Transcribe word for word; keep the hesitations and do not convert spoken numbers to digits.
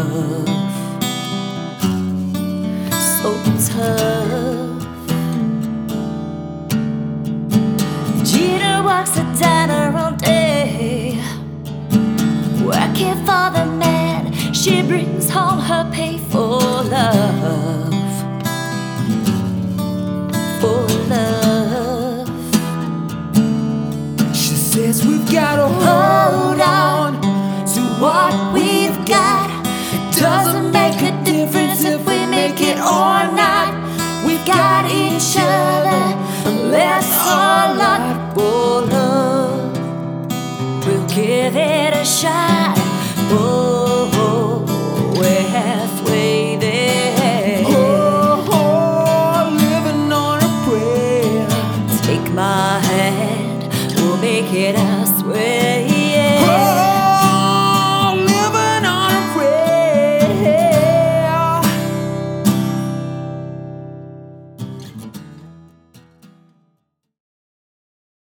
love. So tough. Gina works a diner all day, working for the man. She brings home her pay for love, for love. She says we've gotta hold on to what we've got. It doesn't make a difference if we make it or not. We've got each other, less or lot for love. We'll give it a shot. Oh, we're halfway there. Oh, oh, living on a prayer. Take my hand, we'll make it, I swear.